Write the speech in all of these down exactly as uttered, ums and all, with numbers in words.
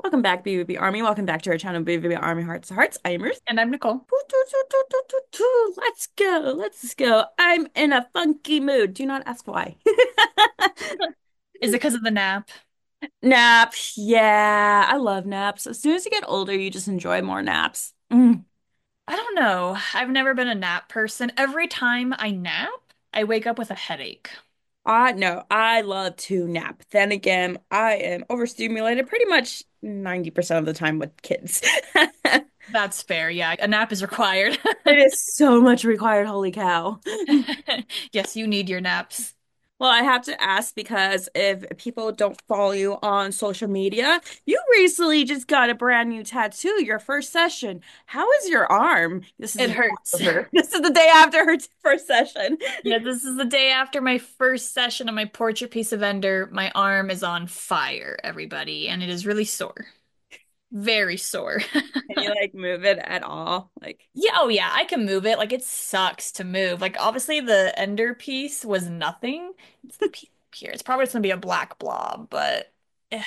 Welcome back, B B B Army. Welcome back to our channel, B B B Army Hearts to Hearts. I am Ruth. And I'm Nicole. Toot, toot, toot, toot, toot, toot, toot. Let's go. Let's go. I'm in a funky mood. Do not ask why. Is it because of the nap? Nap. Yeah, I love naps. As soon as you get older, you just enjoy more naps. Mm. I don't know. I've never been a nap person. Every time I nap, I wake up with a headache. I no, I love to nap. Then again, I am overstimulated pretty much ninety percent of the time with kids. That's fair. Yeah, a nap is required. It is so much required, holy cow. Yes, you need your naps. Well, I have to ask because if people don't follow you on social media, you recently just got a brand new tattoo, your first session. How is your arm? This is It the day hurts. after her. This is the day after her first session. Yeah, this is the day after my first session on my portrait piece of Ender. My arm is on fire, everybody, and it is really sore. Very sore. Can you like move it at all? Like, Yeah, oh yeah, I can move it. Like it sucks to move. Like obviously the Ender piece was nothing. It's the piece up here. It's probably just gonna be a black blob, but eh,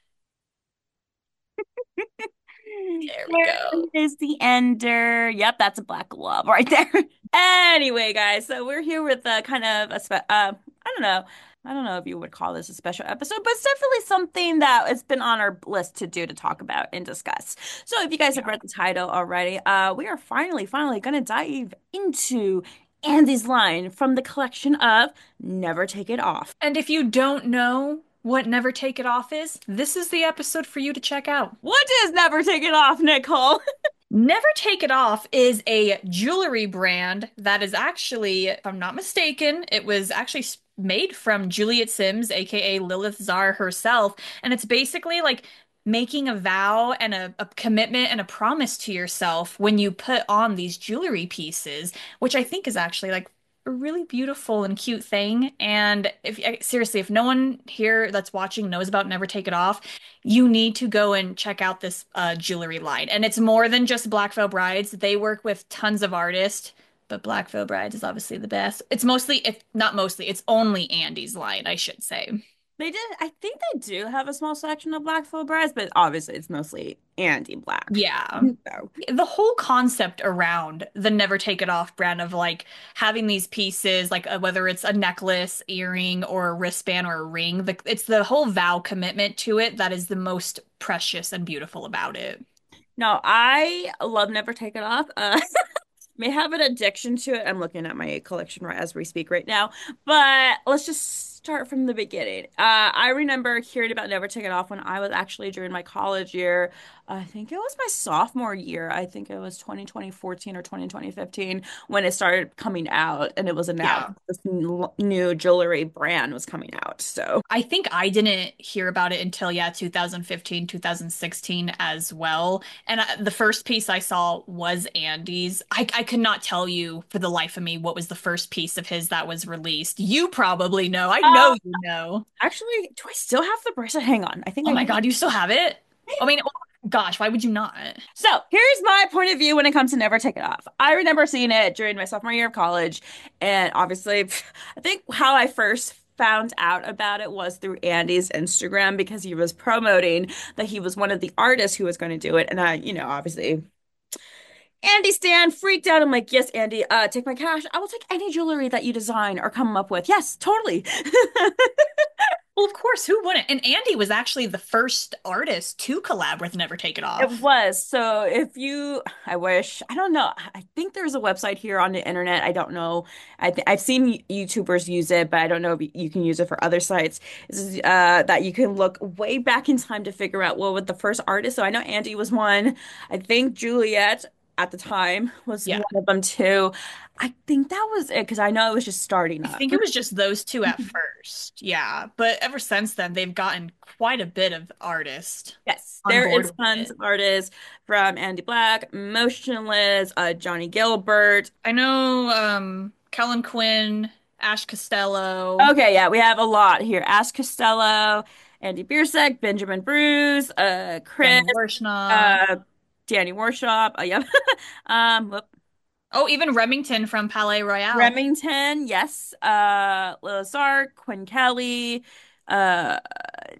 there we there go. is the ender. Yep, that's a black glove right there. Anyway, guys, so we're here with uh, kind of a spe uh, I don't know. I don't know if you would call this a special episode, but it's definitely something that has been on our list to do to talk about and discuss. So if you guys have Yeah. read the title already, uh, we are finally, finally going to dive into Andy's line from the collection of Never Take It Off. And if you don't know what Never Take It Off is, this is the episode for you to check out. What is Never Take It Off, Nicole? Never Take It Off is a jewelry brand that is actually, if I'm not mistaken, it was actually s- made from Juliet Sims, aka Lilith Czar herself. And it's basically like making a vow and a, a commitment and a promise to yourself when you put on these jewelry pieces, which I think is actually like a really beautiful and cute thing. And if seriously, if no one here that's watching knows about Never Take It Off, you need to go and check out this uh, jewelry line. And it's more than just Black Veil Brides. They work with tons of artists, but Black Veil Brides is obviously the best. It's mostly, if not mostly, it's only Andy's line, I should say. They did. I think they do have a small section of Black Veil Brides, but obviously it's mostly Andy Black. Yeah. So The whole concept around the Never Take It Off brand of like having these pieces, like uh, whether it's a necklace, earring, or a wristband or a ring, the, it's the whole vow commitment to it that is the most precious and beautiful about it. no, I love Never Take It Off. Uh, may have an addiction to it. I'm looking at my collection right as we speak right now. But let's just start from the beginning. Uh, I remember hearing about Never Take It Off when I was actually during my college year. I think it was my sophomore year. I think it was twenty twenty fourteen or twenty twenty fifteen when it started coming out and it was announced Yeah. this n- new jewelry brand was coming out. So I think I didn't hear about it until, yeah, two thousand fifteen, two thousand sixteen as well. And I, the first piece I saw was Andy's. I, I could not tell you for the life of me what was the first piece of his that was released. You probably know. I know uh, you know. actually, do I still have the bracelet? Hang on. I think Oh I my do. God, you still have it? I mean, oh, gosh, why would you not? So here's my point of view when it comes to Never Take It Off. I remember seeing it during my sophomore year of college, and obviously, I think how I first found out about it was through Andy's Instagram because he was promoting that he was one of the artists who was going to do it. And I, you know, obviously, Andy Stan freaked out. I'm like, yes, Andy, uh, take my cash. I will take any jewelry that you design or come up with. Yes, totally. Well, of course, who wouldn't? And Andy was actually the first artist to collab with Never Take It It Off. was. So if you, I wish, I don't know. I think there's a website here on the internet. I don't know. I th I've seen YouTubers use it, but I don't know if you can use it for other sites. This is uh, that you can look way back in time to figure out what was the first artist. So I know Andy was one. I think Juliet at the time was Yeah. one of them too. I think that was it because I know it was just starting I up. think it was just those two at first. Yeah. But ever since then, they've gotten quite a bit of artists Yes, on there board is with tons it. of artists from Andy Black, Motionless, uh, Johnny Gilbert. I know um Kellen Quinn, Ash Costello, Okay, yeah, we have a lot here. Ash Costello, Andy Biersack, Benjamin Bruce, uh, Chris, Danny Worshna. uh, Danny Worshop, uh, yep. Um, whoop. Oh, even Remington from Palais Royale. Remington, yes. Uh, Lil Sark, Quinn Kelly, uh,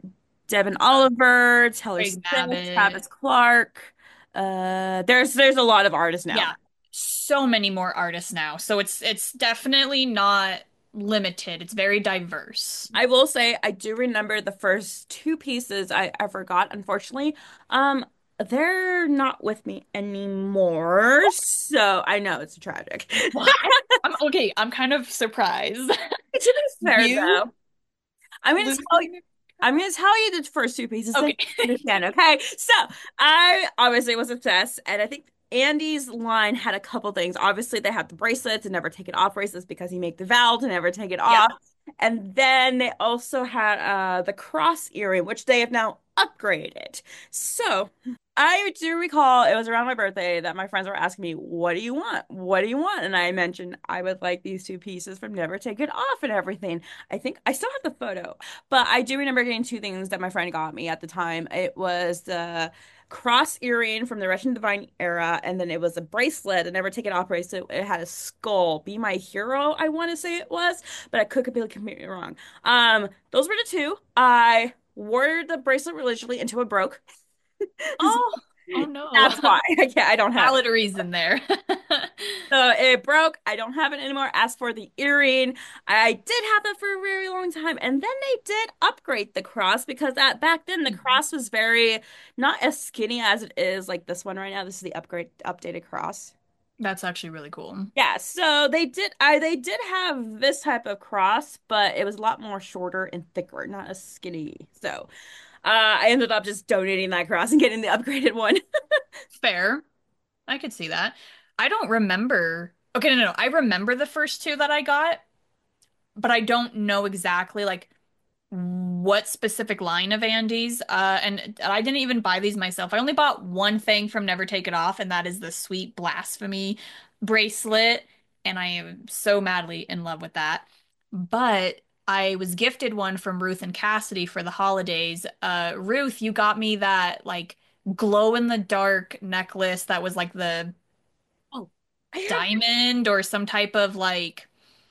Devin Oliver, Taylor Craig Swift, Mabbitt. Travis Clark. Uh, there's there's a lot of artists now. Yeah, so many more artists now. So it's it's definitely not limited. It's very diverse. I will say I do remember the first two pieces I ever got, unfortunately. Um, they're not with me anymore. So I know it's tragic. What? I'm okay. I'm kind of surprised. To be fair You though, I'm gonna tell you losing? I'm gonna tell you the first two pieces so you Okay. understand, okay? So I obviously was obsessed, and I think Andy's line had a couple things. Obviously, they have the bracelets and never take it off bracelets because he made the vow to never take it Yep. off. And then they also had uh the cross earring, which they have now upgraded. So I do recall it was around my birthday that my friends were asking me, "What do you want? What do you want?" And I mentioned I would like these two pieces from Never Take It Off and everything. I think I still have the photo. But I do remember getting two things that my friend got me at the time. It was the cross earring from the Russian Divine era, and then it was a bracelet, a never take it off bracelet. It had a skull. Be My Hero, I want to say it was, but I could be completely wrong. Um, those were the two. I wore the bracelet religiously until it broke. Oh, oh no. That's why. Yeah, I don't have it. Valid reason there. So it broke. I don't have it anymore. As for the earring, I did have it for a very long time. And then they did upgrade the cross because that back then the Mhm. cross was very not as skinny as it is like this one right now. This is the upgrade updated cross. That's actually really cool. Yeah, so they did I they did have this type of cross, but it was a lot more shorter and thicker, not as skinny. So uh I ended up just donating that cross and getting the upgraded one. Fair. I could see that. I don't remember. Okay, no, no, no. I remember the first two that I got, but I don't know exactly like what specific line of Andes. Uh, and I didn't even buy these myself. I only bought one thing from Never Take It Off, and that is the Sweet Blasphemy bracelet. And I am so madly in love with that. But I was gifted one from Ruth and Cassidy for the holidays. Uh, Ruth, you got me that like glow in the dark necklace that was like the Oh, I have diamond or some type of like,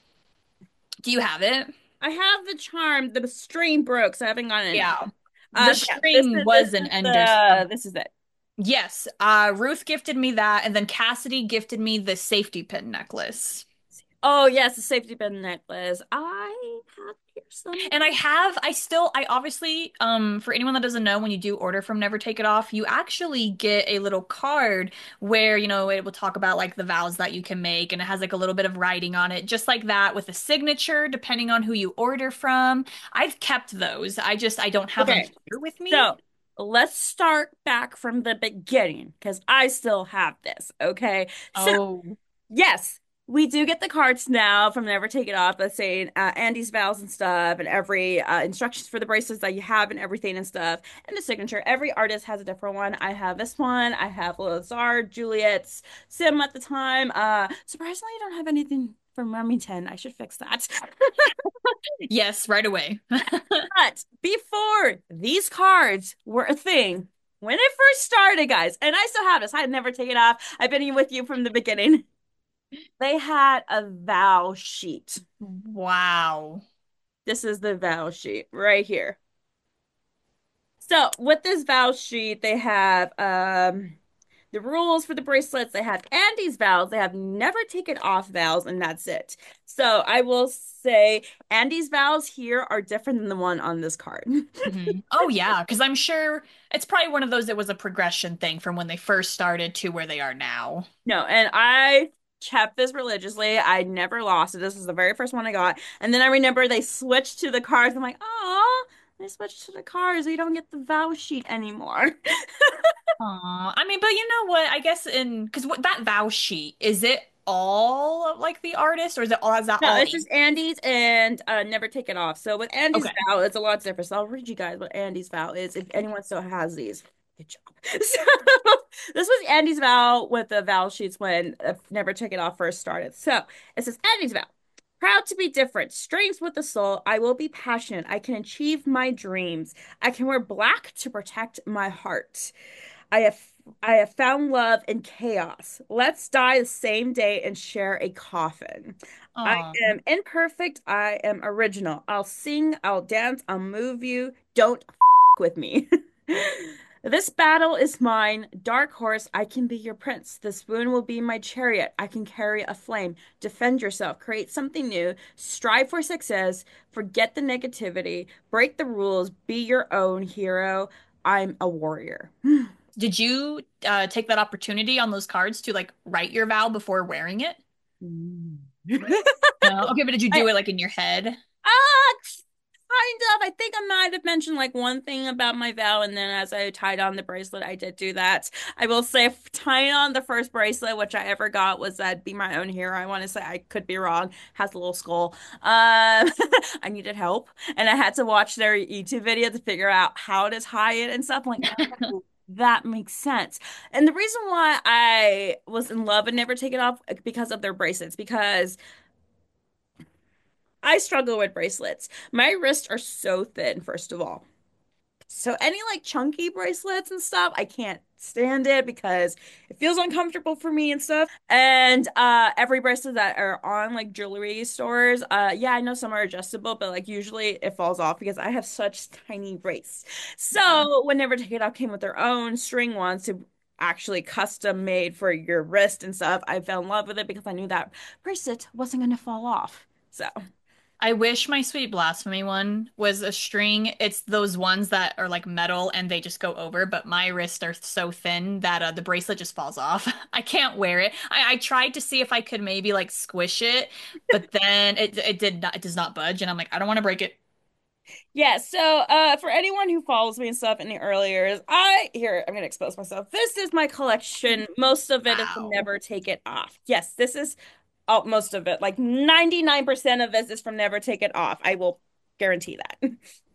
do you have it? I have the charm. The string broke, so I haven't gotten it. Yeah. The Um, yeah, this string is this was an is ender. the this is it. Yes, uh, Ruth gifted me that, and then Cassidy gifted me the safety pin necklace. Oh yes, the safety pin necklace. I have here some. And I have, I still, I obviously, um, for anyone that doesn't know, when you do order from Never Take It Off, you actually get a little card where, you know, it will talk about like the vows that you can make, and it has like a little bit of writing on it, just like that with a signature, depending on who you order from. I've kept those. I just, I don't have them Okay, here with me. so let's start back from the beginning because I still have this. Okay, so Oh. yes, we do get the cards now from Never Take It Off that's saying uh, Andy's vows and stuff, and every uh, instructions for the bracelets that you have and everything and stuff, and the signature. Every artist has a different one. I have this one. I have Lazard, Juliet's, Sim at the time. Uh, surprisingly, I don't have anything from Remington. I should fix that. Yes, right away. But before these cards were a thing, when it first started, guys, and I still have this, I'd never take it off. I've been with you from the beginning. They had a vow sheet. Wow. This is the vow sheet right here. So with this vow sheet, they have um the rules for the bracelets. They have Andy's vows. They have never taken off vows, and that's it. So I will say Andy's vows here are different than the one on this card. Mhm. Oh yeah, because I'm sure it's probably one of those that was a progression thing from when they first started to where they are now. No, and I kept this religiously. I never lost it. This was the very first one I got. And then I remember they switched to the cards. I'm like, oh, they switched to the cards. We don't get the vow sheet anymore. Aw, I mean, but you know what? I guess in because what that vow sheet is it all of, like the artist, or is it all is that No, all it's ink? just Andy's and uh, never take it off. So with Andy's Okay. vow, it's a lot different. So I'll read you guys what Andy's vow is if anyone still has these. Good job. So this was Andy's vow with the vow sheets when uh, Never Take It Off first started. So it says Andy's vow. Proud to be different, strength with the soul. I will be passionate. I can achieve my dreams. I can wear black to protect my heart. I have I have found love in chaos. Let's die the same day and share a coffin. I Oh, am imperfect. I am original. I'll sing, I'll dance, I'll move you. Don't. with me. This battle is mine. Dark horse, I can be your prince. The spoon will be my chariot. I can carry a flame. Defend yourself. Create something new. Strive for success. Forget the negativity. Break the rules. Be your own hero. I'm a warrior. Did you uh, take that opportunity on those cards to like write your vow before wearing it? Mm. No. Okay, but did you I, do it like in your head? ah, kind of. I think I might have mentioned like one thing about my vow, and then as I tied on the bracelet, I did do that. I will say, f- tying on the first bracelet, which I ever got, was that "Be My Own Hero." I want to say I could be wrong. Has a little skull. Um, I needed help, and I had to watch their YouTube video to figure out how to tie it and stuff. I'm like, oh, that makes sense. And the reason why I was in love and never take it off because of their bracelets, because I struggle with bracelets. My wrists are so thin, first of all. So any like chunky bracelets and stuff, I can't stand it because it feels uncomfortable for me and stuff. And uh every bracelet that are on like jewelry stores, uh yeah, I know some are adjustable, but like usually it falls off because I have such tiny wrists. Yeah. So when Never Take It Off came with their own string ones to actually custom made for your wrist and stuff, I fell in love with it because I knew that bracelet wasn't gonna fall off. So I wish my Sweet Blasphemy one was a string. It's those ones that are like metal and they just go over, but my wrists are so thin that uh, the bracelet just falls off. I can't wear it. I, I tried to see if I could maybe like squish it, but then it it did not it does not budge, and I'm like, I don't want to break it. yeah, so uh for anyone who follows me and stuff in the earlier, I here I'm gonna expose myself. This is my collection. Most of it is from Wow. Never Take It Off. Yes, this is oh, most of it. Like ninety-nine percent of this is from Never Take It Off. I will guarantee that.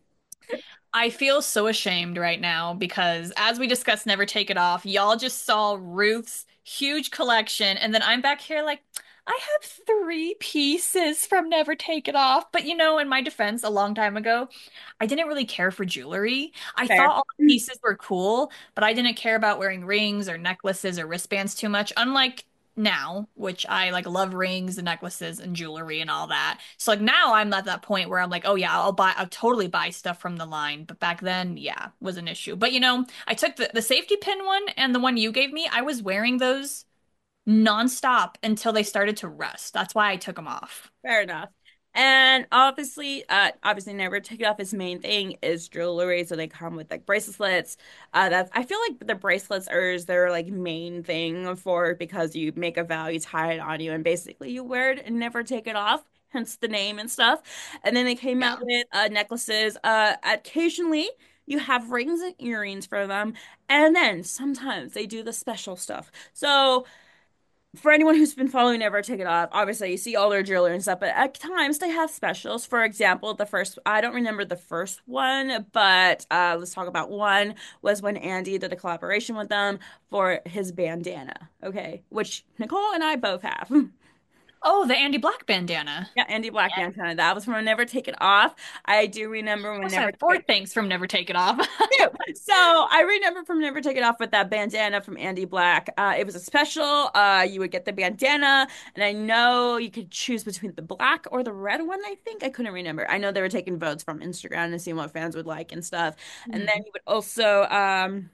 I feel so ashamed right now because as we discussed Never Take It Off, y'all just saw Ruth's huge collection, and then I'm back here like, I have three pieces from Never Take It Off. But you know, in my defense, a long time ago, I didn't really care for jewelry. I Fair. thought all the pieces were cool, but I didn't care about wearing rings or necklaces or wristbands too much, unlike now, which I like love rings and necklaces and jewelry and all that. So like now I'm at that point where I'm like, oh yeah, I'll buy, I'll totally buy stuff from the line. But back then, yeah, was an issue. But you know, I took the, the safety pin one and the one you gave me, I was wearing those nonstop until they started to rust. That's why I took them off. Fair enough. And obviously, uh, obviously, Never Take It Off. His main thing is jewelry, so they come with like bracelets. Uh, that's I feel like the bracelets are is their like main thing for it because you make a vow, you tie it on you, and basically you wear it and never take it off. Hence the name and stuff. And then they came out Yeah. with uh, necklaces. Uh, occasionally you have rings and earrings for them, and then sometimes they do the special stuff. So for anyone who's been following Never Take It Off, obviously you see all their jewelry and stuff, but at times they have specials. For example, the first, I don't remember the first one, but uh, let's talk about one was when Andy did a collaboration with them for his bandana, okay, which Nicole and I both have. Oh, the Andy Black bandana. Yeah, Andy Black Yeah. bandana. That was from Never Take It Off. I do remember I when also Never have Take four It things from Never Take It Off. too. So I remember from Never Take It Off with that bandana from Andy Black. Uh, it was a special. Uh, you would get the bandana, and I know you could choose between the black or the red one. I think I couldn't remember. I know they were taking votes from Instagram and seeing what fans would like and stuff. And then Mhm. you would also um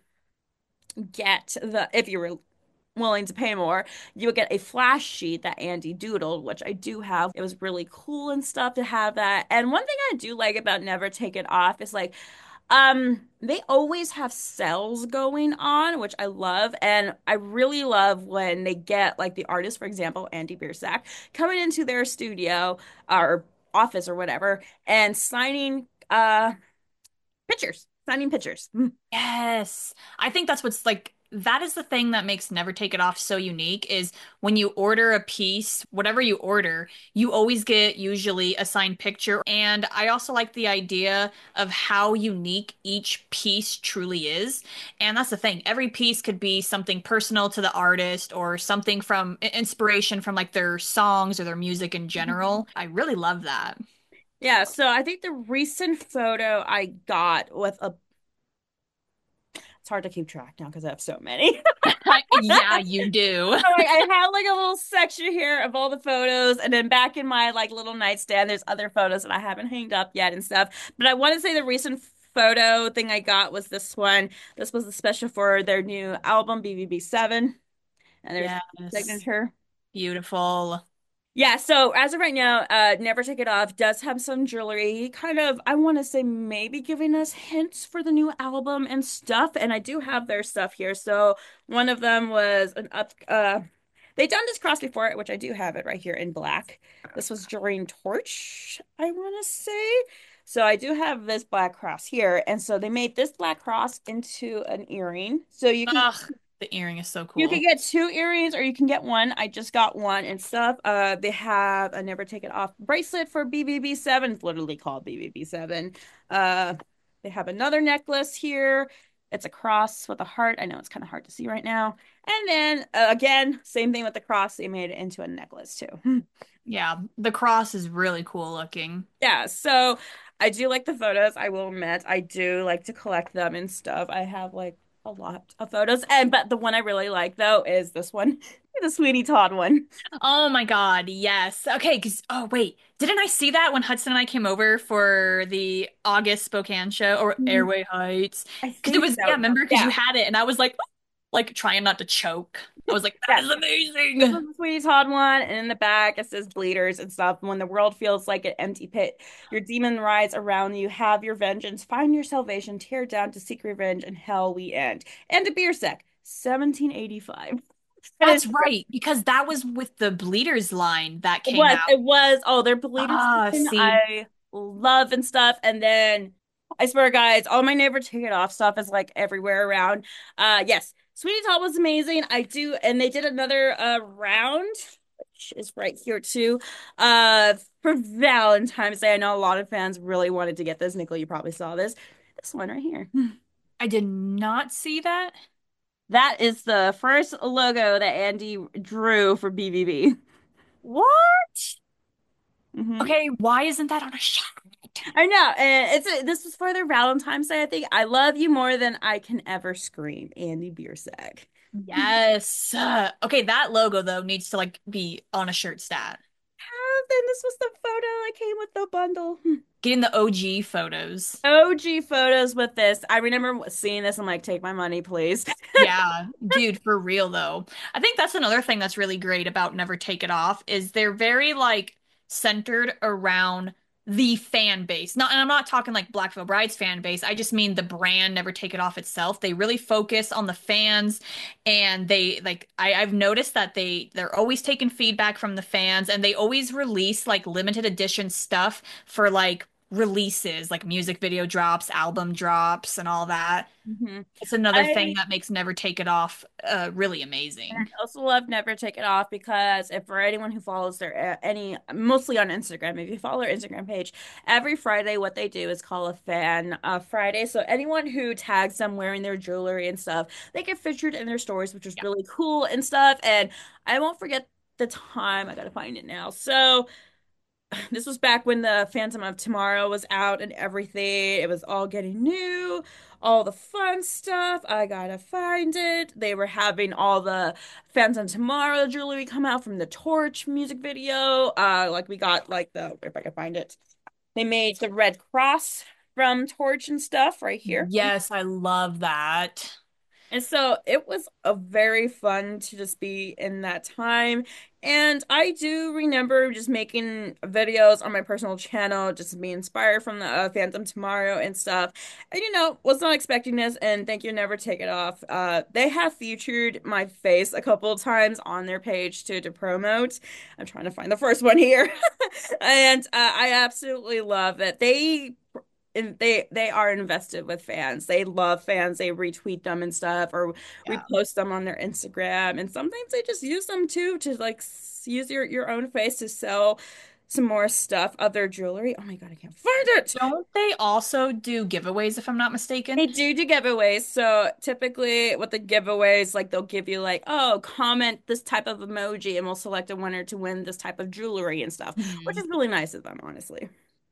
get the if you were willing to pay more, you would get a flash sheet that Andy doodled, which I do have. It was really cool and stuff to have that. And one thing I do like about Never Take It Off is like um, they always have sales going on, which I love. And I really love when they get like the artist, for example, Andy Biersack, coming into their studio or office or whatever and signing uh pictures, signing pictures. Yes. I think that's what's like that is the thing that makes Never Take It Off so unique is when you order a piece, whatever you order, you always get usually a signed picture. And I also like the idea of how unique each piece truly is. And that's the thing. Every piece could be something personal to the artist or something from i- inspiration from like their songs or their music in general. I really love that. Yeah, so I think the recent photo I got with a it's hard to keep track now because I have so many. Yeah, you do. So, like I have like a little section here of all the photos, and then back in my like little nightstand, there's other photos that I haven't hanged up yet and stuff. But I want to say the recent photo thing I got was this one. This was the special for their new album, B B B seven. And there's the Yes. signature. Beautiful. Yeah, so as of right now, uh, Never Take It Off does have some jewelry, kind of, I want to say maybe giving us hints for the new album and stuff. And I do have their stuff here. So one of them was an up, uh, they done this cross before, which I do have it right here in black. This was during Torch, I want to say. So I do have this black cross here. And so they made this black cross into an earring. So you can Ugh, the earring is so you can cool. get two earrings or you can get one. I just got one and stuff. Uh, they have a Never Take It Off bracelet for B B B seven. It's literally called B B B seven. Uh, they have another necklace here. It's a cross with a heart. I know it's kind of hard to see right now. And then uh, again, same thing with the cross. They made it into a necklace too. Yeah, the cross is really cool looking. Yeah, so I do like the photos. I will admit, I do like to collect them and stuff. I have like a lot of photos, and but the one I really like though is this one, the Sweeney Todd one. Oh my God, yes. Okay, because oh wait, didn't I see that when Hudson and I came over for the August Spokane show or Mhm. Airway Heights? I Because it think was, yeah, so. remember? Because you Yeah, had it, and I was like, like trying not to choke. I was like, that yes. is This amazing. is the Sweeney Todd one, and in the back it says bleeders and stuff. When the world feels like an empty pit, your demon rides around you. Have your vengeance, find your salvation, tear down to seek revenge, and hell we end. And a beer sec, seventeen eighty-five. That is That's right, because that was with the Bleeders line that It came was. out. It was. Oh, their bleeder Ah, skin see, I love and stuff. And then I swear, guys, all my Never Take It Off stuff is like everywhere around. Uh, yes, Sweetie Todd was amazing. I do, and they did another uh round, which is right here too. Uh, for Valentine's Day. I know a lot of fans really wanted to get this. Nicole, you probably saw this. This one right here. I did not see that. That is the first logo that Andy drew for B B B. What? hmm Okay, why isn't that on a shirt? I know, and it's a, this was for their Valentine's Day. I think I love you more than I can ever scream, Andy Biersack. Yes. Uh, okay, that logo though needs to like be on a shirt stat. Oh, then this was the photo that came with the bundle. Getting the O G photos. O G photos with this. I remember seeing this. I'm like, take my money, please. Yeah, dude, for real though. I think that's another thing that's really great about Never Take It Off is they're very like centered around the fan base. Not, and I'm not talking like Black Veil Bride's fan base. I just mean the brand Never Take It Off itself. They really focus on the fans and they like I, I've noticed that they they're always taking feedback from the fans and they always release like limited edition stuff for like releases, like music video drops, album drops, and all that. hmm It's another thing I that makes Never Take It Off uh, really And I amazing. also love Never Take It Off because if for anyone who follows their uh, any mostly on Instagram, if you follow their Instagram page, every Friday what they do is call a fan uh, Friday. So anyone who tags them wearing their jewelry and stuff, they get featured in their stories, which is Yeah. really cool and stuff. And I won't forget the time. I gotta find it now. So this was back when the Phantom of Tomorrow was out and everything. It was all getting new, all the fun stuff. I gotta find it. They were having all the Phantom Tomorrow jewelry come out from the Torch music video. Uh, like we got like the if I can find it. They made the Red Cross from Torch and stuff right here. Yes, I love that. And so it was a very fun to just be in that time. And I do remember just making videos on my personal channel, just to be inspired from the uh, Phantom Tomorrow and stuff. And you know, was not expecting this, and thank you, Never Take It Off. Uh, they have featured my face a couple of times on their page to to promote. I'm trying to find the first one here, and uh, I absolutely love it. They and they they are invested with fans. They love fans. They retweet them and stuff, or Yeah. repost them on their Instagram. And sometimes they just use them too to like s- use your your own face to sell some more stuff, other jewelry. Oh my God, I can't find it. Don't they also do giveaways, if I'm not mistaken? They do do giveaways. So typically with the giveaways, like they'll give you like, oh, comment this type of emoji and we'll select a winner to win this type of jewelry and stuff, which Mhm. is really nice of them, honestly.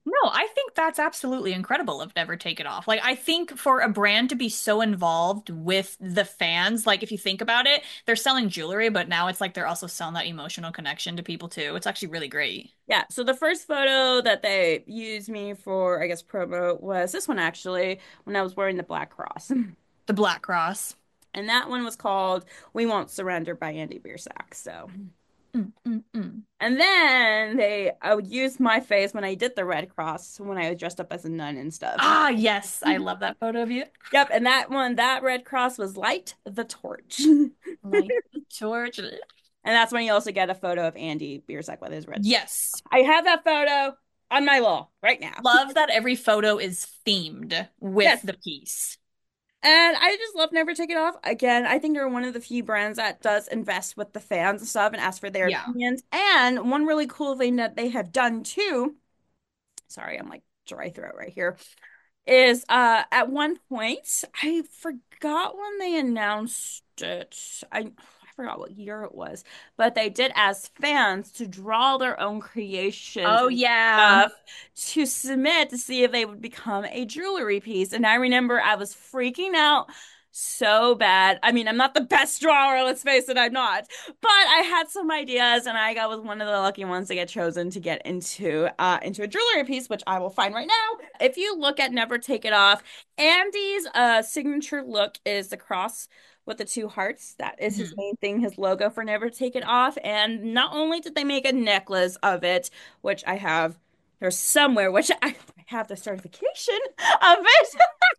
No, I think that's absolutely incredible of Never Take It Off. Like, I think for a brand to be so involved with the fans, like, if you think about it, they're selling jewelry, but now it's like they're also selling that emotional connection to people too. It's actually really great. Yeah, so the first photo that they used me for, I guess, promo was this one actually, when I was wearing the Black Cross. The Black Cross. And that one was called We Won't Surrender by Andy Biersack. So, Mm, mm, mm. and then they, I would use my face when I did the Red Cross when I was dressed up as a nun and stuff. Ah, yes, I love that photo of you. Yep, and that one, that Red Cross was Light the Torch. Like the torch. And that's when you also get a photo of Andy Biersack with his red. Yes. I have that photo on my wall right now. Love that every photo is themed with Yes. the piece. And I just love Never Take It Off. Again, I think they're one of the few brands that does invest with the fans and stuff and ask for their Yeah. opinions. And one really cool thing that they have done too, sorry, I'm like dry throat right here, is uh at one point, I forgot when they announced it. I I forgot what year it was, but they did ask fans to draw their own creations Oh, and yeah. stuff to submit to see if they would become a jewelry piece. And I remember I was freaking out so bad. I mean, I'm not the best drawer, let's face it, I'm not. But I had some ideas and I got was one of the lucky ones to get chosen to get into uh into a jewelry piece, which I will find right now. If you look at Never Take It Off, Andy's uh signature look is the cross with the two hearts. That is his Mhm. main thing, his logo for Never Take It Off. And not only did they make a necklace of it, which I have there's somewhere, which I have the certification of it.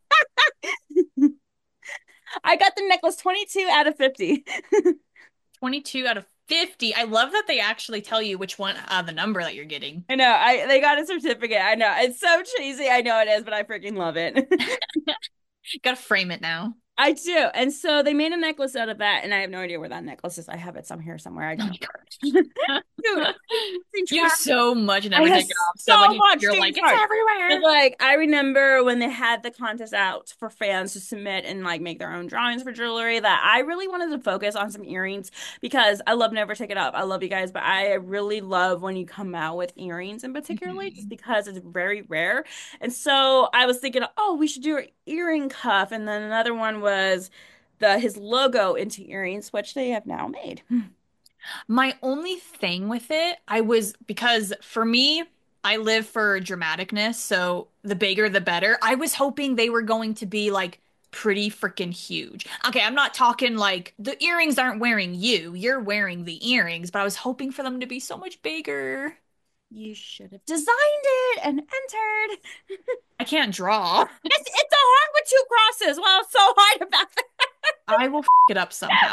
I got the necklace twenty-two out of fifty. twenty-two out of fifty. I love that they actually tell you which one, uh, the number that you're getting. I know. I they got a certificate. I know. It's so cheesy. I know it is, but I freaking love it. Gotta frame it now. I do. And so they made a necklace out of that, and I have no idea where that necklace is. I have it some here somewhere. I Oh don't my know. God. Dude, You have so much I Never have Take It Off. So so like much you're things like, it's hard. But everywhere. like I remember when they had the contest out for fans to submit and like make their own drawings for jewelry that I really wanted to focus on some earrings because I love Never Take It Off. I love you guys, but I really love when you come out with earrings in particularly just Mhm. because it's very rare. And so I was thinking, oh, we should do an earring cuff. And then another one was the his logo into earrings, which they have now made. My only thing with it, I was because for me, I live for dramaticness, so the bigger the better. I was hoping they were going to be like pretty freaking huge. Okay, I'm not talking like the earrings aren't wearing you, you're wearing the earrings, but I was hoping for them to be so much bigger. You should have designed it and entered. I can't draw. It's it's a heart with two crosses. Well, it's so hard about I will f it up somehow.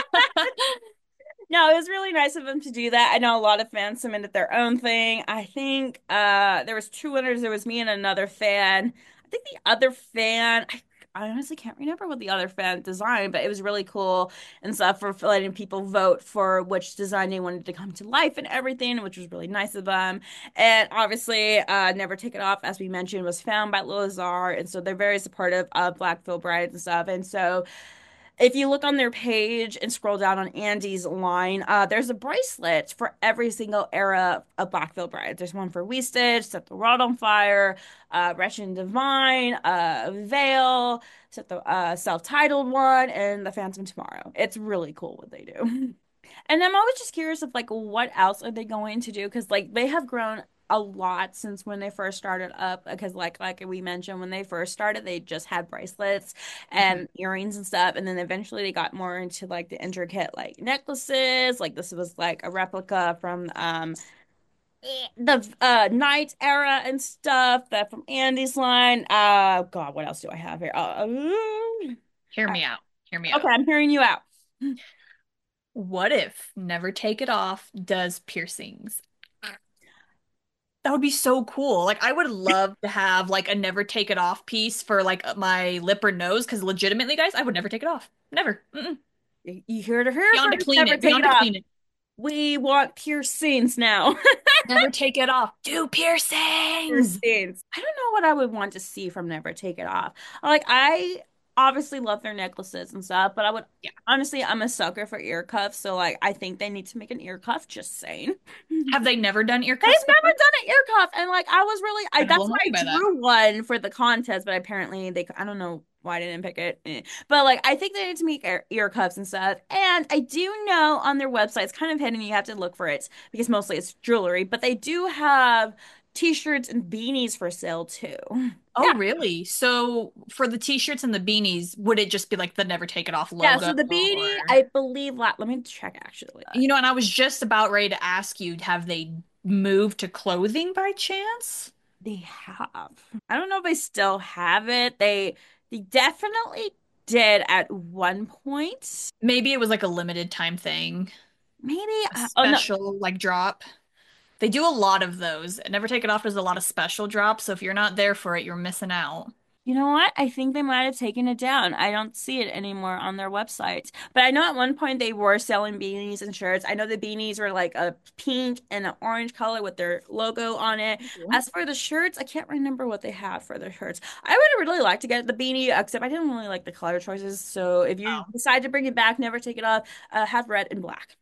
No, it was really nice of them to do that. I know a lot of fans submitted their own thing. I think uh there was two winners. There was me and another fan. I think the other fan, I, I honestly can't remember what the other fan designed, but it was really cool and stuff for, for letting people vote for which design they wanted to come to life and everything, which was really nice of them. And obviously, uh, Never Take It Off, as we mentioned, was found by Lilazar, and so they're very supportive of Black Veil Brides and stuff. And so if you look on their page and scroll down on Andy's line, uh, there's a bracelet for every single era of Black Veil Brides. There's one for We Stitch, Set the World on Fire, uh, Wretched and Divine, uh, Veil, set the uh, self-titled one, and The Phantom Tomorrow. It's really cool what they do. And I'm always just curious of like what else are they going to do? Because like they have grown a lot since when they first started up. Because like like we mentioned, when they first started, they just had bracelets and earrings and stuff, and then eventually they got more into like the intricate like necklaces. Like this was like a replica from um the uh night era and stuff that from Andy's line. Uh God, what else do I have here? Uh, Hear me out. Hear me uh, okay, out. I'm hearing you out. What if Never Take It Off does piercings? That would be so cool. Like I would love to have like a Never Take It Off piece for like my lip or nose because legitimately, guys, I would never take it off. Never. Mm-mm. You heard it here Beyond to first. clean Never it. take it Beyond to off. clean it. We want piercings now. Never take it off. Do piercings. Piercings. I don't know what I would want to see from Never Take It Off. Like I obviously love their necklaces and stuff, but I would Yeah. honestly, I'm a sucker for ear cuffs, so like I think they need to make an ear cuff, just saying. Have they never done ear They've cuffs never before? done an ear cuff, and like I was really, I Kind of that's blown why away I by that. drew one for the contest, but apparently they, I don't know why I didn't pick it. Eh. But like I think they need to make ear, ear cuffs and stuff. And I do know on their website, it's kind of hidden. You have to look for it because mostly it's jewelry, but they do have t-shirts and beanies for sale too. Yeah. Oh, really? So for the t-shirts and the beanies, would it just be like the Never Take It Off Yeah, logo so the beanie, or I believe, la- let me check actually. you know, and I was just about ready to ask you, have they moved to clothing by chance? They have. I don't know if they still have it. They they definitely did at one point. Maybe it was like a limited time thing, Maybe. a uh, Oh no. special like drop. They do a lot of those. Never Take It Off does a lot of special drops, so if you're not there for it, you're missing out. You know what? I think they might have taken it down. I don't see it anymore on their website. But I know at one point they were selling beanies and shirts. I know the beanies were like a pink and an orange color with their logo on it. Cool. As for the shirts, I can't remember what they have for their shirts. I would really like to get the beanie, except I didn't really like the color choices. So if you Oh, decide to bring it back, never take it off, uh, have red and black.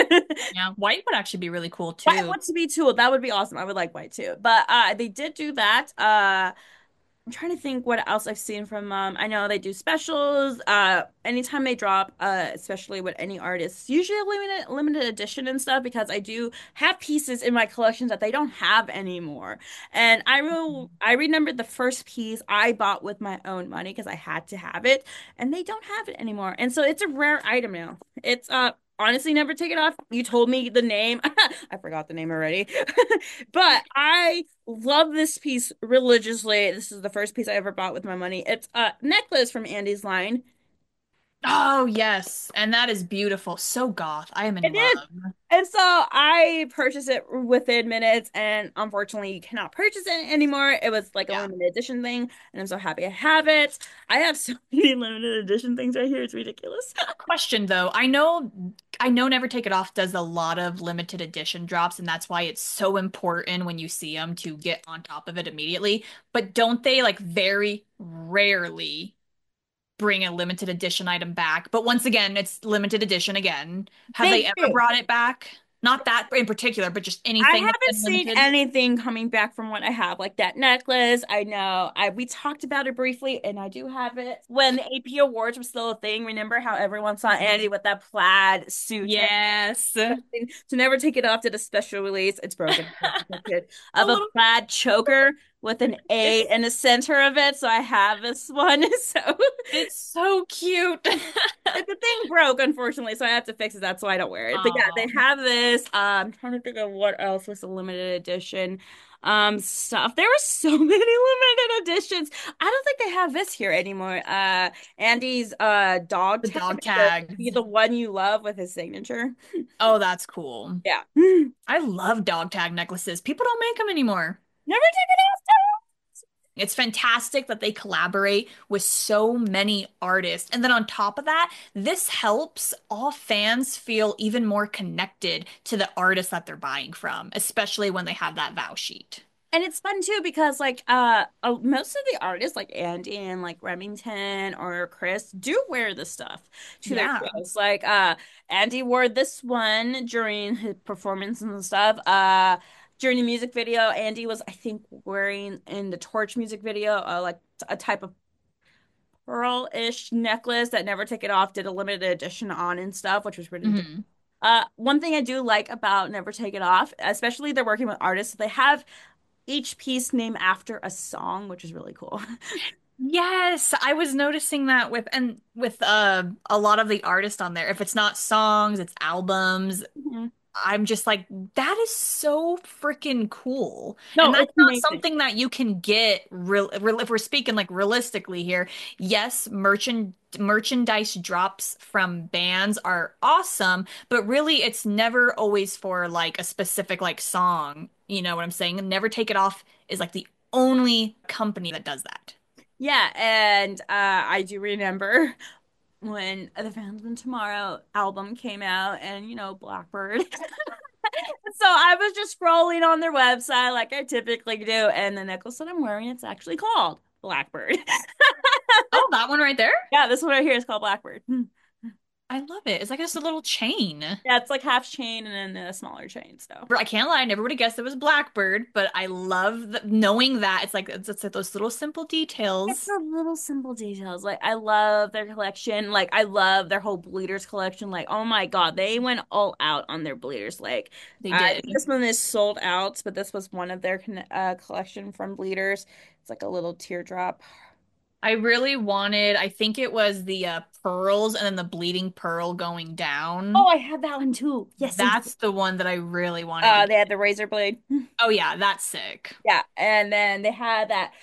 yeah. White would actually be really cool White too. would to be too. That would be awesome. I would like white too. But uh, they did do that. Uh, I'm trying to think what else I've seen from um I know they do specials uh anytime they drop uh especially with any artists usually a limited limited edition and stuff because I do have pieces in my collections that they don't have anymore and I will I remember the first piece I bought with my own money because I had to have it and they don't have it anymore and so it's a rare item now it's uh honestly never take it off you told me the name I forgot the name already but I love this piece religiously. This is the first piece I ever bought with my money. It's a necklace from Andy's line. Oh, yes. And that is beautiful. So goth. I am It in is. love. And so I purchased it within minutes, and unfortunately, you cannot purchase it anymore. It was like a Yeah. limited edition thing, and I'm so happy I have it. I have so many limited edition things right here. It's ridiculous. Question though, I know I know Never Take It Off does a lot of limited edition drops, and that's why it's so important when you see them to get on top of it immediately. But don't they like very rarely bring a limited edition item back? But once again, it's limited edition again. Have They they ever do. brought it back? Not that in particular, but just I anything that's haven't been seen limited? anything coming back from what I have, like that necklace. I know I we talked about it briefly, and I do have it. When the A P Awards was still a thing, remember how everyone saw Andy with that plaid suit and Yes. A everything? To never take it off did a special release. It's broken. Of a little. plaid choker with an A It's in the center of it. So I have this one. So it's so cute. the thing broke, unfortunately, so I have to fix it. That's why I don't wear it. But yeah, they Oh. have this. Um, I'm trying to think of what else was a limited edition um stuff. There were so many limited editions. I don't think they have this here anymore. Uh, Andy's uh dog The tag, dog the, tags. be the one you love with his signature. Oh, that's cool. Yeah. I love dog tag necklaces. People don't make them anymore. Never take it off. It's fantastic that they collaborate with so many artists. And then on top of that, this helps all fans feel even more connected to the artist that they're buying from, especially when they have that vow sheet. And it's fun too because like uh, uh most of the artists like Andy and like Remington or Chris do wear this stuff to their Yeah. shows. Like uh Andy wore this one during his performance and stuff. Uh during the music video, Andy was I think wearing in the Torch music video uh, like a type of pearl-ish necklace that Never Take It Off did a limited edition on and stuff, which was really dope. Hmm. Uh, one thing I do like about Never Take It Off, especially they're working with artists, they have each piece named after a song, which is really cool. Yes, I was noticing that with and with uh a lot of the artists on there. If it's not songs, it's albums. Mhm. I'm just like, that is so freaking cool. And No, that's it's not amazing. something that you can get real, real if we're speaking like realistically here. Yes, merchant merchandise drops from bands are awesome, but really it's never always for like a specific like song. You know what I'm saying? Never Take It Off is like the only company that does that. Yeah, and uh, I do remember when the Phantom Tomorrow album came out, and you know Blackbird. So I was just scrolling on their website like I typically do, and the necklace that I'm wearing, it's actually called Blackbird. Oh, that one right there? Yeah, this one right here is called Blackbird. I love it. It's like just a little chain. Yeah, it's like half chain and then a smaller chain. So Bro, I can't lie, I never would have guessed it was Blackbird, but I love the, knowing that it's like it's, it's like those little simple it's details. the little simple details. Like I love their collection. Like I love their whole bleeders collection. Like oh my God, they went all out on their bleeders. Like They I did. think this one is sold out, but this was one of their con uh, collection from bleeders. It's like a little teardrop. I really wanted, I think it was the uh, pearls and then the bleeding pearl going Oh, down. I had that one too. Yes, they did. That's the one that I really wanted to Uh, they get. had the razor blade. Oh yeah, that's sick. Yeah, and then they had that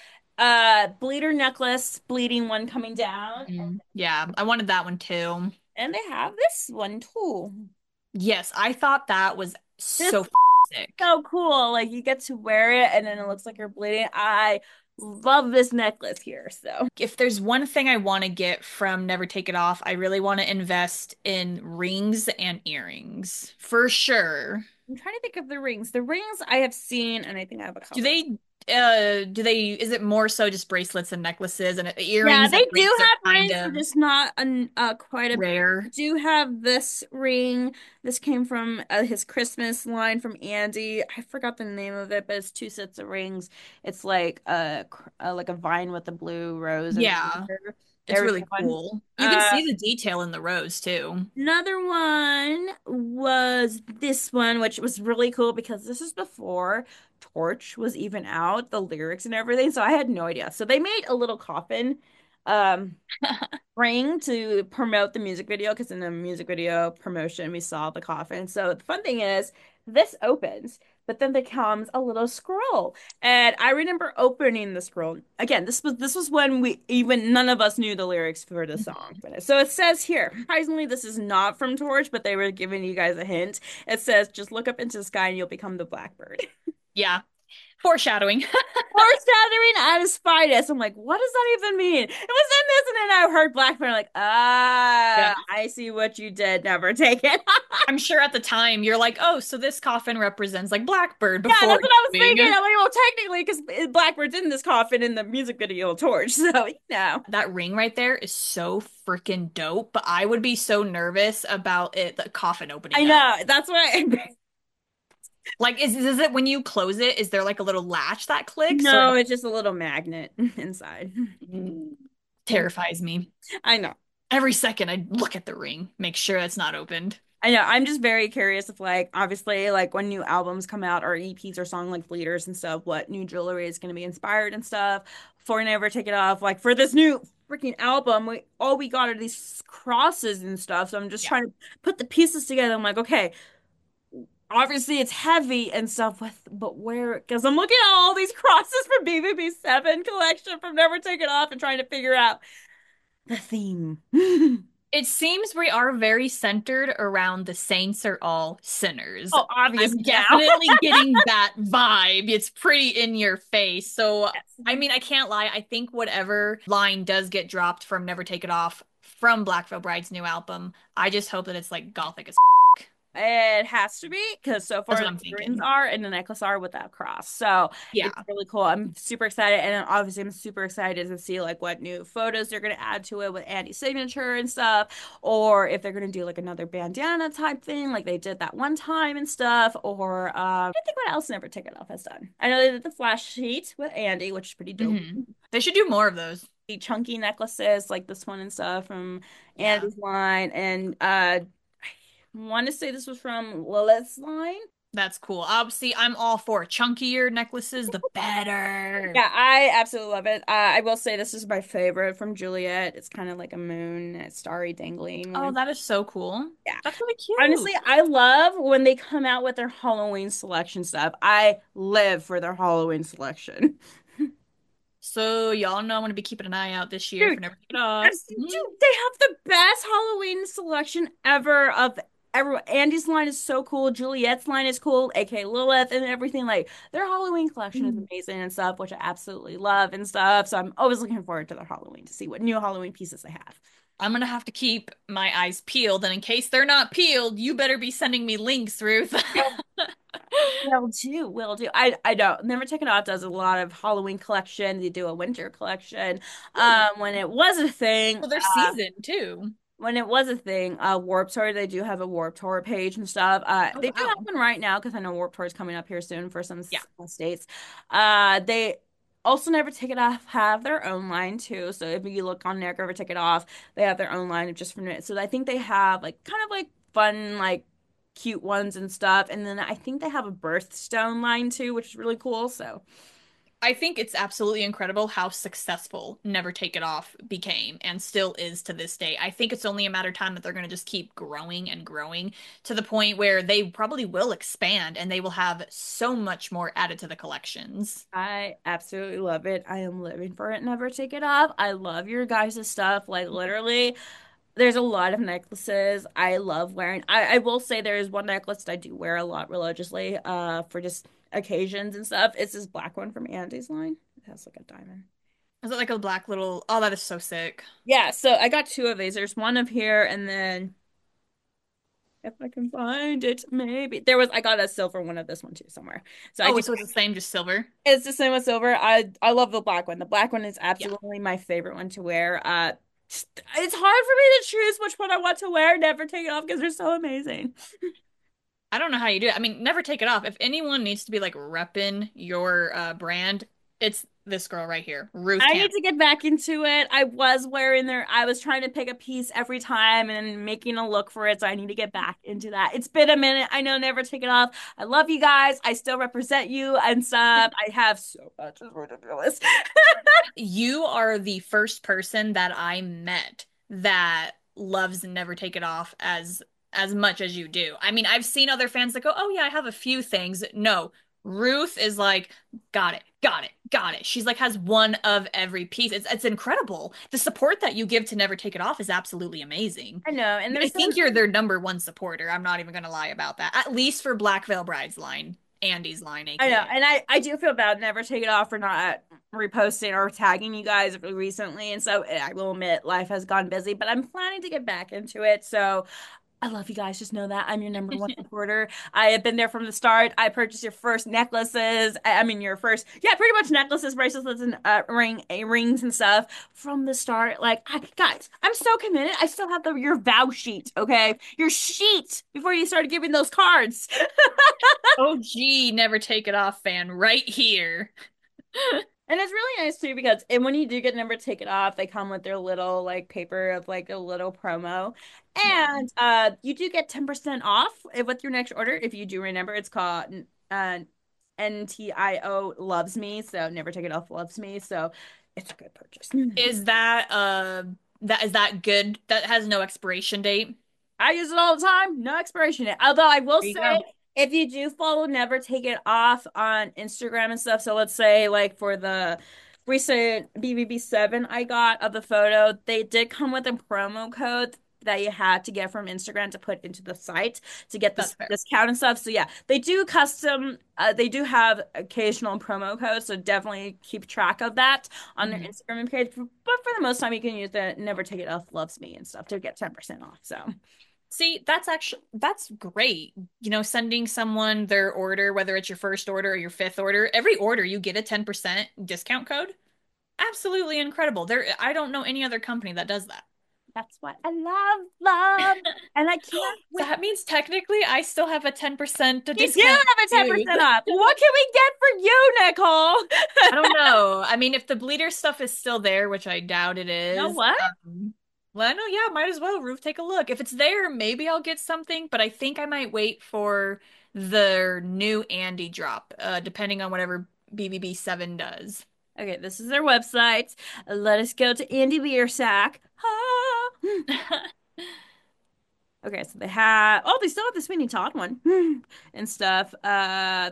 uh bleeder necklace, bleeding one coming down, Mm, yeah, I wanted that one too. and they have this one too. Yes, I thought that was This so is sick. so cool. Like you get to wear it and then it looks like you're bleeding. I love this necklace here. So If there's one thing I want to get from Never Take It Off, I really want to invest in rings and earrings for sure. I'm trying to think of the rings. The rings I have seen, and I think I have a Do couple. they uh do they is it more so just bracelets and necklaces and Yeah, earrings they and do rings are have kind rings, but of just not an uh quite a. rare? Do have this ring. This came from uh, his Christmas line from Andy. I forgot the name of it, but it's two sets of rings. It's like a, cr- uh, like a vine with a blue rose in the Yeah, center. it's There was really one. cool. You can Uh, see the detail in the rose too. Another one was this one, which was really cool because this is before Torch was even out, the lyrics and everything. So I had no idea. So they made a little coffin um ring to promote the music video because in the music video promotion we saw the coffin. So the fun thing is this opens, but then becomes a little scroll. And I remember opening the scroll. Again, this was this was when we even none of us knew the lyrics for the song. So it says here, surprisingly, this is not from Torch, but they were giving you guys a hint. It says, just look up into the sky and you'll become the blackbird. Yeah, foreshadowing. Foreshadowing at its finest. I'm like, what does that even mean? It was in this, and then I heard Blackbird, like, Yeah. ah, I see what you did. Never take it. I'm sure at the time you're like, oh, so this coffin represents like Blackbird Yeah, before that's what I was thinking. knowing I'm like, well, technically, because Blackbird's in this coffin in the music video Torch, so you know. that ring right there is so freaking dope. But I would be so nervous about it, the coffin I opening up. know. That's what I. Like, is is it when you close it, is there like a little latch that clicks or No, it's just a little magnet inside. Mm, terrifies me. I know. Every second I look at the ring, make sure it's not opened. I know. I'm just very curious if, like, obviously, like when new albums come out or E Ps or song like Bleeders and stuff, what new jewelry is going to be inspired and stuff for Never Take It Off. Like for this new freaking album, we all we got are these crosses and stuff. So I'm just Yeah. trying to put the pieces together. I'm like, okay, obviously it's heavy and stuff with, but where? Because I'm looking at all these crosses from B B B seven collection from Never Take It Off and trying to figure out the theme. It seems we are very centered around the saints are all sinners. Oh, I'm obviously now. definitely getting that vibe. It's pretty in your face. So, I Yes. mean, I can't lie. I think whatever line does get dropped from Never Take It Off from Black Veil Bride's new album, I just hope that it's like gothic as f- It has to be because so That's far what the I'm rings thinking. are and the necklace are with that cross. So Yeah. it's really cool. I'm super excited. And then obviously I'm super excited to see like what new photos they're gonna add to it with Andy's signature and stuff. Or if they're gonna do like another bandana type thing, like they did that one time and stuff. Or um I think what else Never Take It Off has done. I know they did the flash sheet with Andy, which is pretty dope. hmm They should do more of those. The chunky necklaces like this one and stuff from Yeah. Andy's line. And uh I want to say this was from Lilith's line. That's cool. Obviously, I'm all for chunkier necklaces, the better. Yeah, I absolutely love it. Uh, I will say this is my favorite from Juliet. It's kind of like a moon, a starry dangling Oh, one. that is so cool. Yeah. That's really Honestly, cute. I love when they come out with their Halloween selection stuff. I live for their Halloween selection. So y'all know I'm gonna be keeping an eye out this year Dude, for Never Take It Off. I've seen- Mhm. dude, they have the best Halloween selection ever of everyone. Andy's line is so cool. Juliet's line is cool, aka Lilith, and everything. Like their Halloween collection is amazing and stuff, which I absolutely love and stuff. So I'm always looking forward to their Halloween to see what new Halloween pieces they have. I'm gonna have to keep my eyes peeled, and in case they're not peeled, you better be sending me links, Ruth. Will do, will do. I I don't. Never Taken Off does a lot of Halloween collection. They do a winter collection. Ooh, Um, when it was a thing, well, their uh, season too. when it was a thing, uh, Warped Tour, they do have a Warped Tour page and stuff. Uh, Oh they do have wow. one right now because I know Warped Tour is coming up here soon for some Yeah. s- uh, states. Uh, they also Never Take It Off have their own line too. So if you look on Never Take It Off, they have their own line of just for it. So I think they have like kind of like fun, like cute ones and stuff. And then I think they have a birthstone line too, which is really cool. So. I think it's absolutely incredible how successful Never Take It Off became and still is to this day. I think it's only a matter of time that they're going to just keep growing and growing to the point where they probably will expand and they will have so much more added to the collections. I absolutely love it. I am living for it. Never take it off. I love your guys' stuff. Like literally, there's a lot of necklaces I love wearing. I, I will say there is one necklace that I do wear a lot religiously, uh, for just occasions and stuff. It's this black one from Andy's line. It has like a diamond. Is it like a black little? Oh, that is so sick. Yeah, so I got two of these. There's one of here, and then if I can find it, maybe there was. I got a silver one of this one too somewhere. So I Oh, do. so it's the same, just silver. It's the same with silver. I I love the black one. The black one is Yeah. absolutely my favorite one to wear. Uh, it's hard for me to choose which one I want to wear. Never take it off because they're so amazing. I don't know how you do it. I mean, never take it off. If anyone needs to be like repping your uh brand, it's this girl right here, Ruth I need Camp. to get back into it. I was wearing their, I was trying to pick a piece every time and making a look for it. So I need to get back into that. It's been a minute. I know, never take it off. I love you guys. I still represent you and stuff. I have so much. It's ridiculous. You are the first person that I met that loves Never Take It Off as as much as you do. I mean, I've seen other fans that go, "Oh yeah, I have a few things." No, Ruth is like, "Got it, got it, got it." She's like has one of every piece. It's it's incredible. The support that you give to Never Take It Off is absolutely amazing. I know. And I there's some, think you're their number one supporter. I'm not even gonna lie about that. At least for Black Veil Bride's line, Andy's line, I know. A K A. And I, I do feel bad. Never take it off for not reposting or tagging you guys recently. And so I will admit life has gone busy, but I'm planning to get back into it. So I love you guys. Just know that I'm your number one supporter. I have been there from the start. I purchased your first necklaces. I I mean, your first, yeah, pretty much necklaces, bracelets, and uh, ring uh, rings and stuff from the start. Like, I, guys, I'm so committed. I still have the your vow sheet, okay? Your sheet before you started giving those cards. O G Never Take It Off fan right here. And it's really nice too because and when you do get number take it off, they come with their little like paper of like a little promo. Yeah. And uh you do get ten percent off with your next order if you do remember. It's called uh N T I O loves me. So never take it off loves me. So it's a good purchase. Is that uh that is that good? That has no expiration date. I use it all the time. No expiration date. Although I will There you say, go. if you do follow Never Take It Off on Instagram and stuff, so let's say like for the recent B B B seven I got of the photo, they did come with a promo code that you had to get from Instagram to put into the site to get That's this fair. discount and stuff. So yeah, they do custom, uh, they do have occasional promo codes, so definitely keep track of that on their Mhm. Instagram page. But for the most time, you can use the Never Take It Off loves me and stuff to get ten percent off. So. See, that's actually that's great. You know, sending someone their order, whether it's your first order or your fifth order, every order you get a ten percent discount code. Absolutely incredible. There, I don't know any other company that does that. That's what I love, love. And I can't wait. That means technically I still have a ten percent You do discount have a too. ten percent off. What can we get for you, I Nicole? don't know. I mean, if the bleeder stuff is still there, which I doubt it You know is, what? um, well, no, yeah, might as well. Ruth, take a look. If it's there, maybe I'll get something, but I think I might wait for the new Andy drop, uh, depending on whatever B B B seven does. Okay, this is their website. Let us go to Andy Biersack. Ah. Okay, so they have, oh, they still have the Sweeney Todd one and stuff. Uh,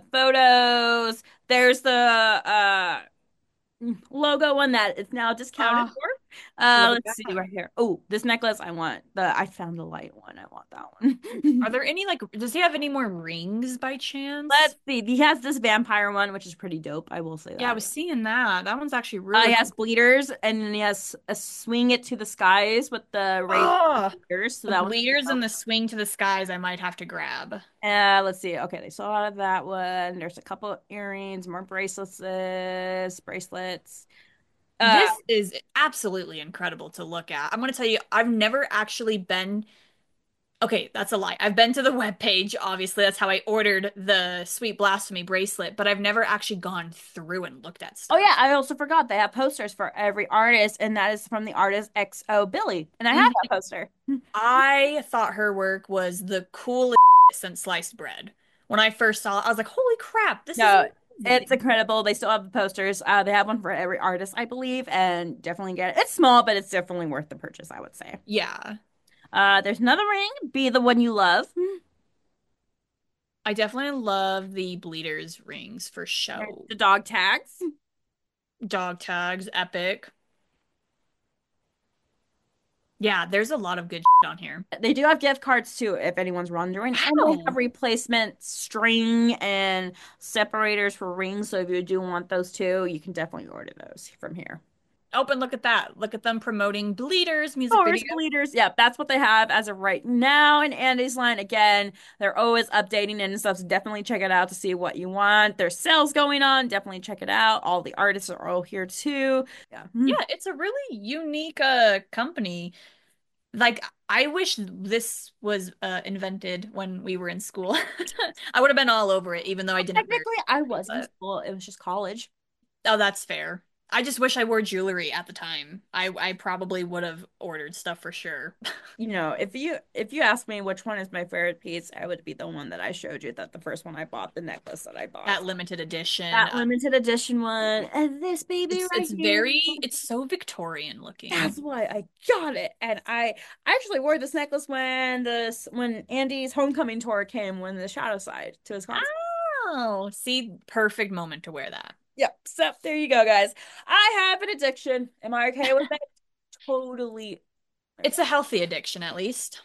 photos. There's the uh logo one that is now discounted Uh, for. Uh, Look at let's see that. right here. Oh, this necklace I want. The I found the light one. I want that Are one. there any like, does he have any more rings by Let's chance? see. He has this vampire one, which is pretty dope. I will say Yeah, I that. was seeing that. That one's actually Uh, he really has cool. bleeders, and then he has a swing it to the skies with the raven Oh, bleeders. So the that one's pretty bleeders and dope. the swing to the skies I might have to grab. Uh, let's see. Okay, they sold out of that one. There's a couple earrings, more bracelets, bracelets. Uh, This is absolutely incredible to look at. I'm going to tell you, I've never actually been. Okay, that's a lie. I've been to the webpage, obviously. That's how I ordered the Sweet Blasphemy bracelet, but I've never actually gone through and looked at oh yeah, stuff. I also forgot they have posters for every artist, and that is from the artist X O Billy, and I have Mhm. that poster. I thought her work was the coolest since sliced bread. When I first saw it, I was like, holy crap, this is No, it's amazing. incredible. They still have the posters. Uh, they have one for every artist, I believe, and definitely get it. It's small, but it's definitely worth the purchase, I would say. Yeah, Uh, there's another ring. Be the one you love. I definitely love the bleeders rings for There's show. the dog tags. Dog tags, epic. Yeah, there's a lot of good shit on here. They do have gift cards too, if anyone's wondering. And they have Wow. replacement string and separators for rings. So if you do want those too, you can definitely order those from here. Open, look at that. Look at them promoting Bleeders music Forest video. bleeders. Yeah, that's what they have as of right now in Andy's line. Again, they're always updating it and stuff. So definitely check it out to see what you want. There's sales going on. Definitely check it out. All the artists are all here too. Yeah. Yeah, it's a really unique uh company. Like I wish this was uh invented when we were in school. I would have been all over it, even though I didn't wear Technically, I jewelry, was in but school. It was just college. oh, that's fair. I just wish I wore jewelry at the time. I I probably would have ordered stuff for sure. You know, if you if you ask me which one is my favorite piece, I would be the one that I showed you, that the first one I bought, the necklace that I bought. That limited edition. That Uh, limited edition one. And this baby it's right it's here. very it's so Victorian looking. That's why I got it. And I actually wore this necklace when this when Andy's homecoming tour came, when the Shadow Side to his concert. Oh, see, perfect moment to wear that. Yep. So there you go, guys. I have an addiction. Am I okay with it? Totally It's okay. a healthy addiction, at least.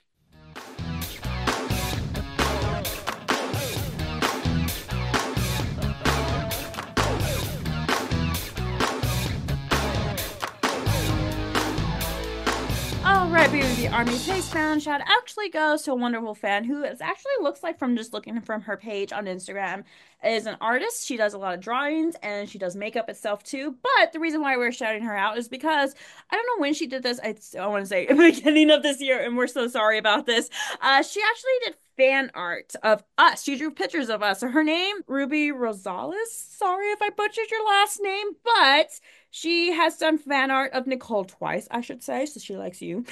All right, baby, the Army Face fan shout actually goes to a wonderful fan who is actually looks like, from just looking from her page on Instagram, is an artist. She does a lot of drawings and she does makeup itself too. But the reason why we're shouting her out is because I don't know when she did this. I, I want to say at the beginning of this year, and we're so sorry about this. Uh, she actually did fan art of us. She drew pictures of us. So her name, Ruby Rosales. Sorry if I butchered your last name, but she has done fan art of Nicole twice, I should say, so she likes you.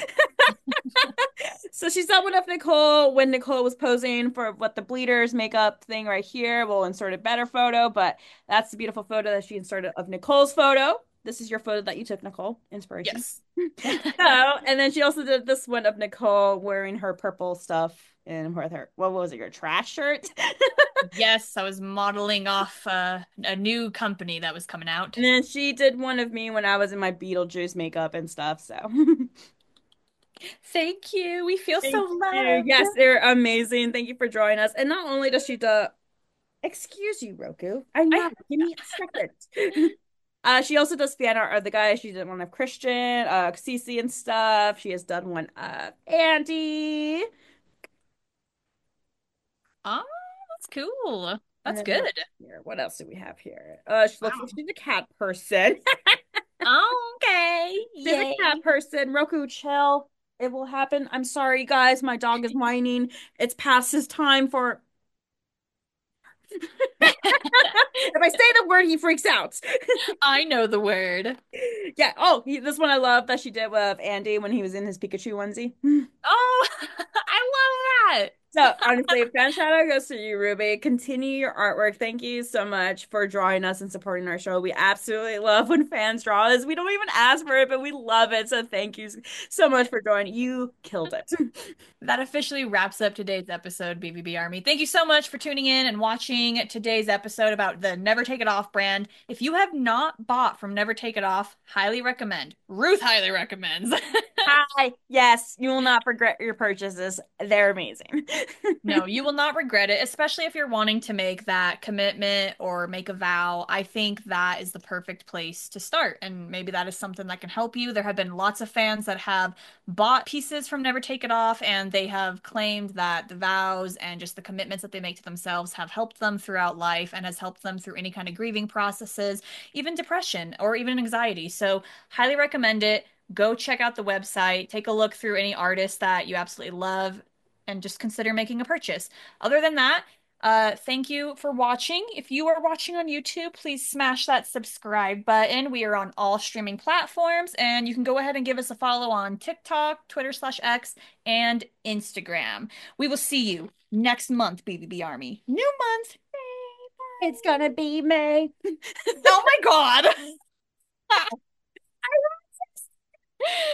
So she's done one of Nicole when Nicole was posing for what the bleeders makeup thing right here. We'll insert a better photo, but that's the beautiful photo that she inserted of Nicole's photo. This is your photo that you took, Nicole. Inspiration. Yes. So, and then she also did this one of Nicole wearing her purple stuff and with her, what was it, your trash shirt? Yes, I was modeling off uh, a new company that was coming out. And then she did one of me when I was in my Beetlejuice makeup and stuff. So Thank you. We feel thank so you. loved. Yes, they're amazing. Thank you for joining us. And not only does she do, excuse you, Roku. I I know. have Give me a second. Uh, she also does fan art of the guy. She did one of Christian, uh, Cece and stuff. She has done one of Andy. Oh, that's cool. And That's then good. what here? What else do we have here? Uh, she looks like Wow. she's a cat person. Okay. She's a cat Yay. person. Roku, chill. It will happen. I'm sorry, guys. My dog is whining. It's past his time for. If I say the word, he freaks out. I know the word. Yeah. Oh, he, this one I love that she did with Andy when he was in his Pikachu onesie. Oh, I love that. No, honestly, fan shout out goes to you, Ruby. Continue your artwork. Thank you so much for drawing us and supporting our show. We absolutely love when fans draw us. We don't even ask for it, but we love it. So thank you so much for drawing. You killed it. That officially wraps up today's episode, B B B Army. Thank you so much for tuning in and watching today's episode about the Never Take It Off brand. If you have not bought from Never Take It Off, highly recommend. Ruth highly recommends. Hi. Yes, you will not regret your purchases. They're amazing. No, you will not regret it, especially if you're wanting to make that commitment or make a vow. I think that is the perfect place to start. And maybe that is something that can help you. There have been lots of fans that have bought pieces from Never Take It Off, and they have claimed that the vows and just the commitments that they make to themselves have helped them throughout life and has helped them through any kind of grieving processes, even depression or even anxiety. So, highly recommend it. Go check out the website, take a look through any artists that you absolutely love, and just consider making a purchase. Other than that, uh, thank you for watching. If you are watching on YouTube, please smash that subscribe button. We are on all streaming platforms, and you can go ahead and give us a follow on TikTok, Twitter slash X, and Instagram. We will see you next month, B B B Army. New month. It's gonna be May. Oh my God.